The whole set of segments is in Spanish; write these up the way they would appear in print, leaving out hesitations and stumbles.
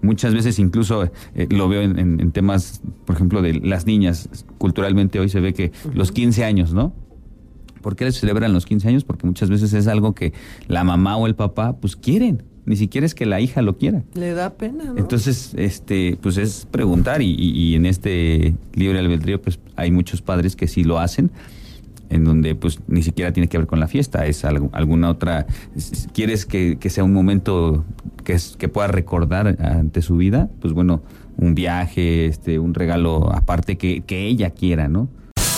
muchas veces incluso lo veo en temas, por ejemplo, de las niñas. Culturalmente hoy se ve que los 15 años, ¿no? ¿Por qué les celebran los 15 años? Porque muchas veces es algo que la mamá o el papá pues quieren. Ni siquiera es que la hija lo quiera. Le da pena, ¿no? Entonces, pues es preguntar y en este libre albedrío pues hay muchos padres que sí lo hacen, en donde pues ni siquiera tiene que ver con la fiesta, es alguna otra. ¿Quieres que sea un momento que pueda recordar ante su vida? Pues bueno, un viaje, un regalo aparte que ella quiera, ¿no?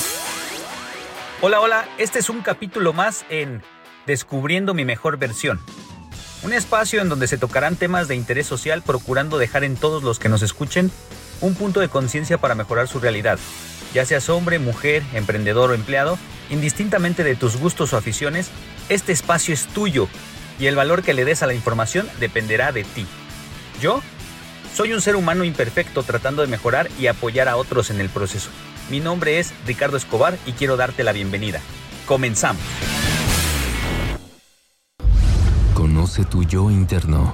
Hola, este es un capítulo más en Descubriendo mi mejor versión. Un espacio en donde se tocarán temas de interés social, procurando dejar en todos los que nos escuchen un punto de conciencia para mejorar su realidad. Ya seas hombre, mujer, emprendedor o empleado, indistintamente de tus gustos o aficiones, este espacio es tuyo y el valor que le des a la información dependerá de ti. Yo soy un ser humano imperfecto tratando de mejorar y apoyar a otros en el proceso. Mi nombre es Ricardo Escobar y quiero darte la bienvenida. Comenzamos. Conoce tu yo interno.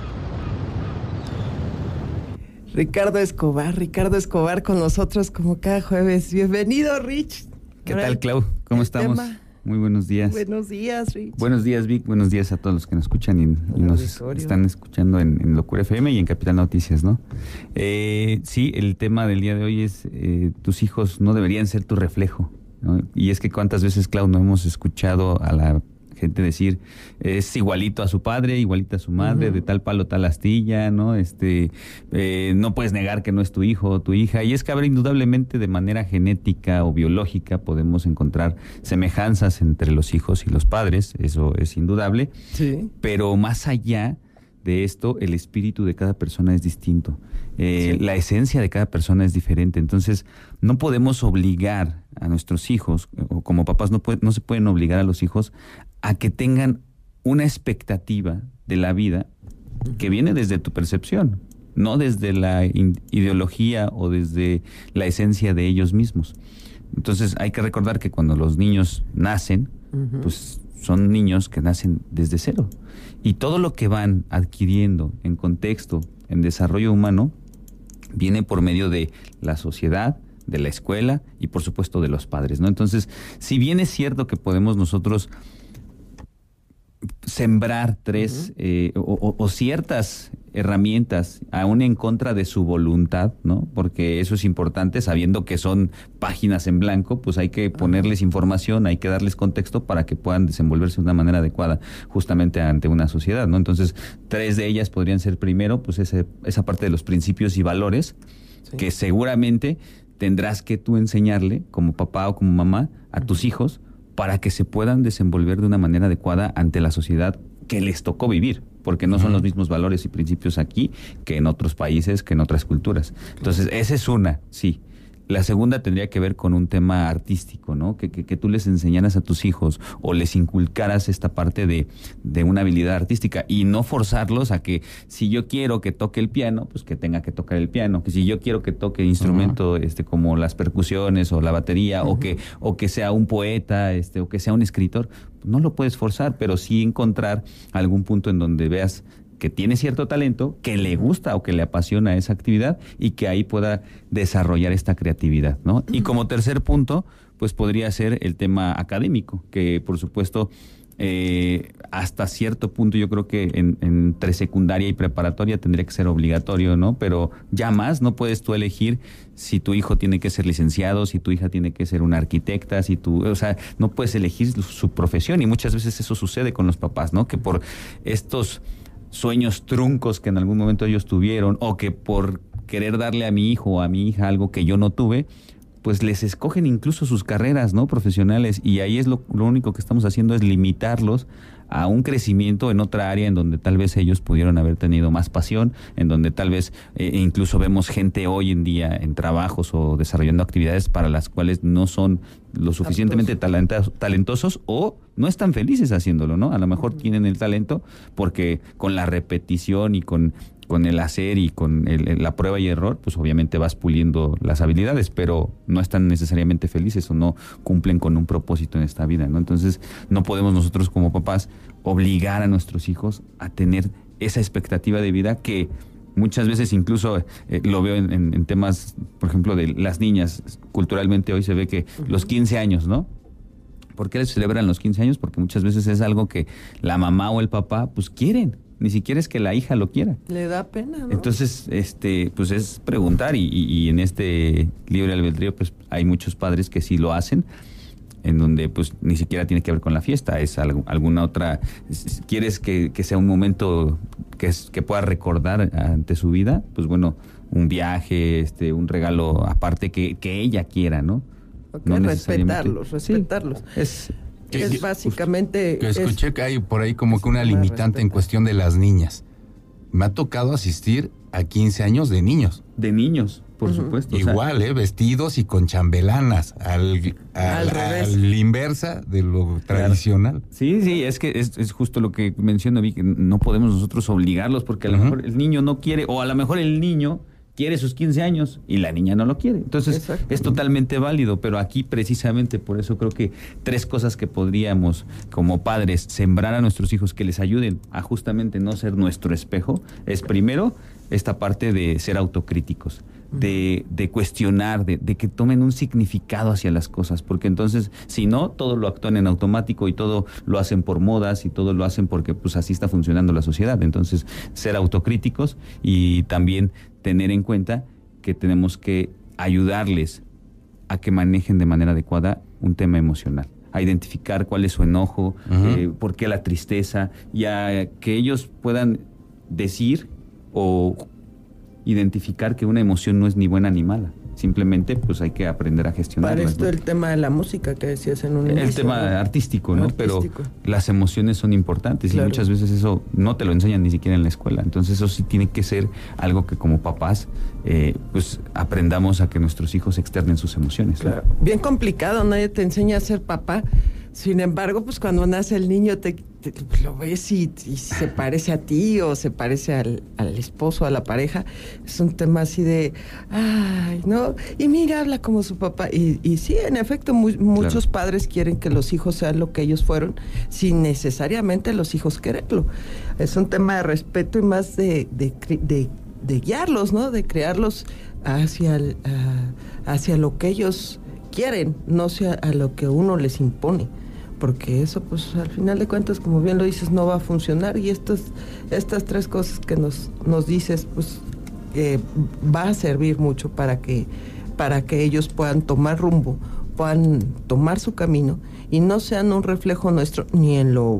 Ricardo Escobar con nosotros como cada jueves. Bienvenido, Rich. ¿Qué tal, Clau? ¿Cómo estamos? Muy buenos días. Buenos días, Rich. Buenos días, Vic. Buenos días a todos los que nos escuchan y nos están escuchando en Locura FM y en Capital Noticias, ¿no? Sí, el tema del día de hoy es tus hijos no deberían ser tu reflejo, ¿no? Y es que cuántas veces, Clau, no hemos escuchado a la gente decir, es igualito a su padre, igualita a su madre, de tal palo, tal astilla, ¿no? No puedes negar que no es tu hijo o tu hija. Y es que habrá indudablemente de manera genética o biológica podemos encontrar semejanzas entre los hijos y los padres, eso es indudable. Sí. Pero más allá de esto, el espíritu de cada persona es distinto. Sí. La esencia de cada persona es diferente. Entonces, no podemos obligar a nuestros hijos, o como papás no se pueden obligar a los hijos a que tengan una expectativa de la vida que viene desde tu percepción, no desde la ideología o desde la esencia de ellos mismos. Entonces, hay que recordar que cuando los niños nacen, pues son niños que nacen desde cero. Y todo lo que van adquiriendo en contexto, en desarrollo humano, viene por medio de la sociedad, de la escuela y por supuesto de los padres, ¿no? Entonces, si bien es cierto que podemos nosotros sembrar o ciertas herramientas aún en contra de su voluntad, ¿no? Porque eso es importante, sabiendo que son páginas en blanco, pues hay que ponerles información, hay que darles contexto para que puedan desenvolverse de una manera adecuada justamente ante una sociedad, ¿no? Entonces, 3 de ellas podrían ser primero, pues esa parte de los principios y valores, sí, que seguramente tendrás que tú enseñarle como papá o como mamá a tus hijos para que se puedan desenvolver de una manera adecuada ante la sociedad que les tocó vivir, porque no son los mismos valores y principios aquí que en otros países, que en otras culturas. Entonces, esa es una, sí. La segunda tendría que ver con un tema artístico, ¿no? Que tú les enseñaras a tus hijos o les inculcaras esta parte de una habilidad artística y no forzarlos a que si yo quiero que toque el piano, pues que tenga que tocar el piano, que si yo quiero que toque instrumento como las percusiones o la batería o que sea un poeta, o que sea un escritor, no lo puedes forzar, pero sí encontrar algún punto en donde veas que tiene cierto talento, que le gusta o que le apasiona esa actividad y que ahí pueda desarrollar esta creatividad, ¿no? Y como tercer punto, pues podría ser el tema académico, que por supuesto hasta cierto punto yo creo que entre secundaria y preparatoria tendría que ser obligatorio, ¿no? Pero ya más no puedes tú elegir si tu hijo tiene que ser licenciado, si tu hija tiene que ser una arquitecta, no puedes elegir su profesión y muchas veces eso sucede con los papás, ¿no? Que por estos sueños truncos que en algún momento ellos tuvieron o que por querer darle a mi hijo o a mi hija algo que yo no tuve, pues les escogen incluso sus carreras, ¿no? Profesionales, y ahí es lo único que estamos haciendo es limitarlos a un crecimiento en otra área en donde tal vez ellos pudieron haber tenido más pasión, en donde tal vez incluso vemos gente hoy en día en trabajos o desarrollando actividades para las cuales no son lo suficientemente talentosos o no están felices haciéndolo, ¿no? A lo mejor tienen el talento porque con la repetición y con el hacer y con la prueba y error, pues obviamente vas puliendo las habilidades, pero no están necesariamente felices o no cumplen con un propósito en esta vida, ¿no? Entonces, no podemos nosotros como papás obligar a nuestros hijos a tener esa expectativa de vida que Muchas veces incluso lo veo en temas, por ejemplo, de las niñas. Culturalmente hoy se ve que los 15 años, ¿no? ¿Por qué les celebran los 15 años? Porque muchas veces es algo que la mamá o el papá pues quieren. Ni siquiera es que la hija lo quiera. Le da pena, ¿no? Entonces, pues es preguntar y en este libre albedrío pues hay muchos padres que sí lo hacen, en donde pues ni siquiera tiene que ver con la fiesta, es alguna otra. ¿Quieres que sea un momento que pueda recordar ante su vida? Pues bueno, un viaje, un regalo aparte que ella quiera, ¿no? Okay, no respetarlos. Sí, es básicamente... Que escuché que hay por ahí como que una limitante en cuestión de las niñas. Me ha tocado asistir a 15 años de niños. De niños, por supuesto. Igual, vestidos y con chambelanas, al inversa de lo tradicional. Sí, es que es justo lo que menciono, que no podemos nosotros obligarlos, porque a lo mejor el niño no quiere, o a lo mejor el niño quiere sus 15 años y la niña no lo quiere. Entonces, es totalmente válido, pero aquí precisamente por eso creo que 3 cosas que podríamos como padres sembrar a nuestros hijos que les ayuden a justamente no ser nuestro espejo, es primero esta parte de ser autocríticos, de cuestionar, de que tomen un significado hacia las cosas, porque entonces, si no, todo lo actúan en automático y todo lo hacen por modas y todo lo hacen porque pues así está funcionando la sociedad. Entonces, ser autocríticos y también tener en cuenta que tenemos que ayudarles a que manejen de manera adecuada un tema emocional, a identificar cuál es su enojo, por qué la tristeza, y a que ellos puedan decir o identificar que una emoción no es ni buena ni mala. Simplemente, pues hay que aprender a gestionarla. Para esto el tema de la música que decías en un inicio. El tema artístico, ¿no? Pero las emociones son importantes y muchas veces eso no te lo enseñan ni siquiera en la escuela. Entonces eso sí tiene que ser algo que como papás, pues aprendamos a que nuestros hijos externen sus emociones. Claro. Bien complicado, nadie te enseña a ser papá. Sin embargo, pues cuando nace el niño lo ves y se parece a ti o se parece al esposo, a la pareja. Es un tema así de, ay, ¿no? Y mira, habla como su papá. Y sí, en efecto, muchos padres quieren que los hijos sean lo que ellos fueron, sin necesariamente los hijos quererlo. Es un tema de respeto y más de guiarlos, ¿no? De crearlos hacia lo que ellos quieren, no hacia a lo que uno les impone. Porque eso, pues, al final de cuentas, como bien lo dices, no va a funcionar. Y estas 3 cosas que nos dices, pues, va a servir mucho para que ellos puedan tomar rumbo, puedan tomar su camino y no sean un reflejo nuestro ni en lo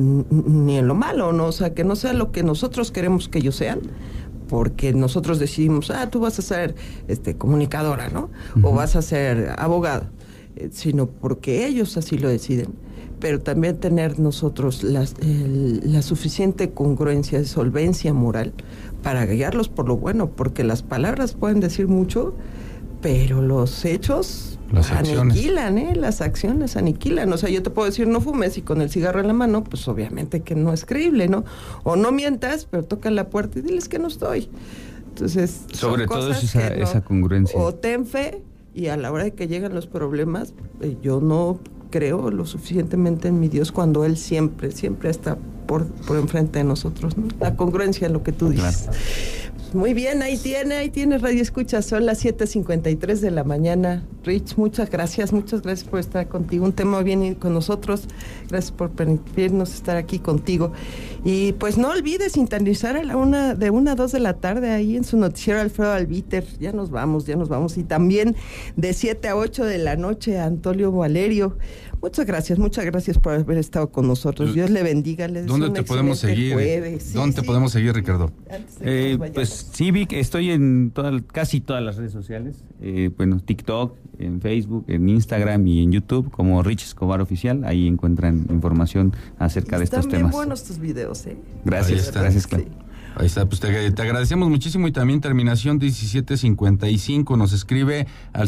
malo, ¿no? O sea, que no sea lo que nosotros queremos que ellos sean, porque nosotros decidimos, tú vas a ser comunicadora, ¿no? O vas a ser abogado. Sino porque ellos así lo deciden, pero también tener nosotros la suficiente congruencia de solvencia moral para guiarlos por lo bueno, porque las palabras pueden decir mucho, pero los hechos aniquilan, las acciones aniquilan. O sea, yo te puedo decir no fumes y con el cigarro en la mano, pues obviamente que no es creíble, ¿no? O no mientas, pero toca la puerta y diles que no estoy. Entonces, sobre todo esa congruencia. O ten fe. Y a la hora de que llegan los problemas, yo no creo lo suficientemente en mi Dios cuando Él siempre está por enfrente de nosotros, ¿no? La congruencia en lo que tú dices. Claro. Muy bien, ahí tiene Radio Escucha, son las 7:53 de la mañana. Rich, muchas gracias por estar contigo. Un tema bien con nosotros. Gracias por permitirnos estar aquí contigo. Y pues no olvides sintonizar de 1 a 2 de la tarde ahí en su noticiero Alfredo Albiter. Ya nos vamos. Y también de 7 a 8 de la noche a Antonio Valerio. Muchas gracias por haber estado con nosotros. Dios le bendiga. ¿Dónde te podemos seguir? ¿Dónde te podemos seguir, Ricardo? Pues sí, Vic, estoy en casi todas las redes sociales. TikTok, en Facebook, en Instagram y en YouTube como Rich Escobar Oficial. Ahí encuentran información acerca de estos temas. Están bien buenos tus videos, Gracias, Clara. Ahí está, pues te agradecemos muchísimo y también terminación 1755 nos escribe al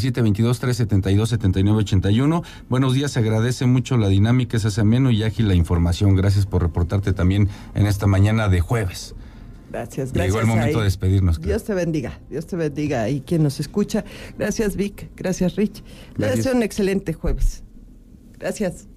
722-372-7981. Buenos días, se agradece mucho la dinámica, es ameno y ágil la información. Gracias por reportarte también en esta mañana de jueves. Gracias. Llegó el momento de despedirnos. Dios te bendiga y quien nos escucha. Gracias, Vic, gracias, Rich. Les deseo un excelente jueves. Gracias.